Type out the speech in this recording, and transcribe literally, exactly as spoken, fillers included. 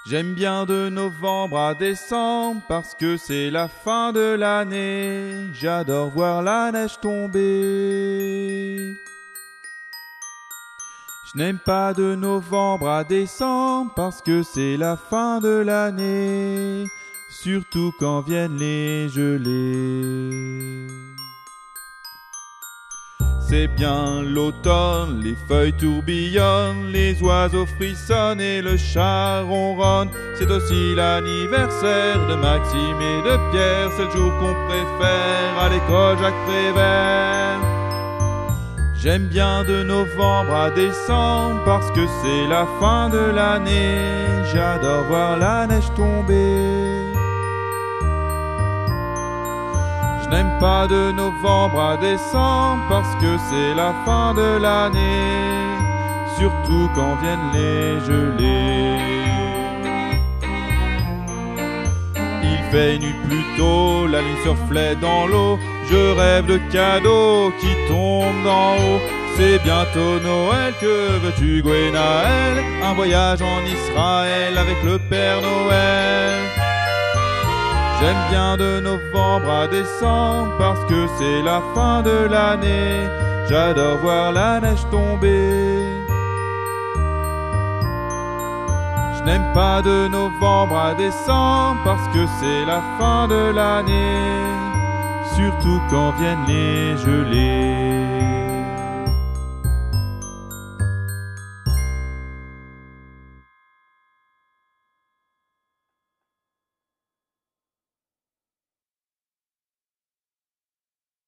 J'aime bien de novembre à décembre parce que c'est la fin de l'année. J'adore voir la neige tomber. Je n'aime pas de novembre à décembre parce que c'est la fin de l'année, surtout quand viennent les gelées. C'est bien l'automne, les feuilles tourbillonnent, les oiseaux frissonnent et le chat ronronne. C'est aussi l'anniversaire de Maxime et de Pierre, c'est le jour qu'on préfère à l'école Jacques Prévert. J'aime bien de novembre à décembre parce que c'est la fin de l'année, j'adore voir la neige tomber. Je n'aime pas de novembre à décembre parce que c'est la fin de l'année, surtout quand viennent les gelées. Il fait nuit plus tôt, la lune se reflète dans l'eau, je rêve de cadeaux qui tombent d'en haut. C'est bientôt Noël, que veux-tu Gwenaël? Un voyage en Israël avec le Père Noël. J'aime bien de novembre à décembre parce que c'est la fin de l'année, j'adore voir la neige tomber. Je n'aime pas de novembre à décembre parce que c'est la fin de l'année, surtout quand viennent les gelées.